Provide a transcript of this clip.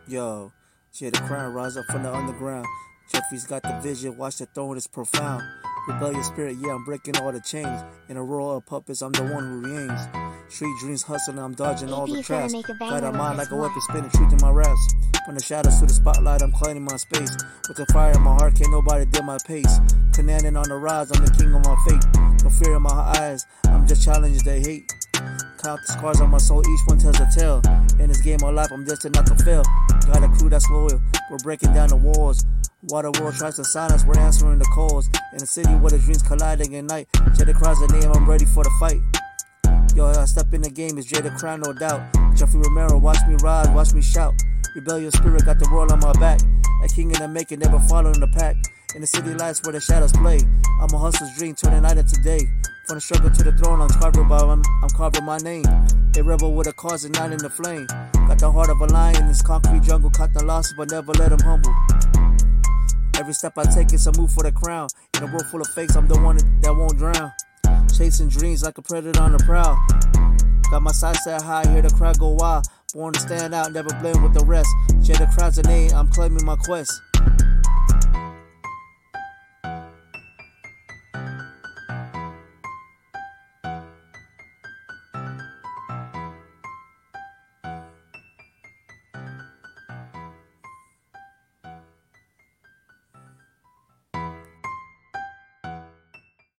Yo, yeah, the crown rise up from the underground. Jeffrey's got the vision, watch the throne is profound. Rebellious spirit, yeah, I'm breaking all the chains. In a row of puppets, I'm the one who reigns. Street dreams hustling, I'm dodging all the traps. Got a mind like a weapon, spinning truth in my raps. From the shadows to the spotlight, I'm claiming my space. With the fire in my heart, can't nobody dim my pace. Commanding on the rise, I'm the king of my fate. No fear in my eyes, I'm just challenging they hate. Count the scars on my soul, each one tells a tale. In this game of life, I'm destined not to fail. Got a crew that's loyal, we're breaking down the walls. While the world tries to silence, we're answering the calls. In a city where the dreams colliding at night, Jada cries the name, I'm ready for the fight. Yo, I step in the game, it's Jada Crown, no doubt. Jeffrey Romero, watch me rise, watch me shout. Rebellious spirit got the world on my back. A king in the making, never following the pack. In the city lights where the shadows play, I'm a hustler's dream, turning night into day. From the struggle to the throne, I'm carving my name. A rebel with a cause and not in the flame. Got the heart of a lion in this concrete jungle. Caught the losses, but never let them humble. Every step I take is a move for the crown. In a world full of fakes, I'm the one that won't drown. Chasing dreams like a predator on the prowl. Got my sights set high, hear the crowd go wild. Born to stand out, never blend with the rest. Jada Crown's a name, I'm claiming my quest.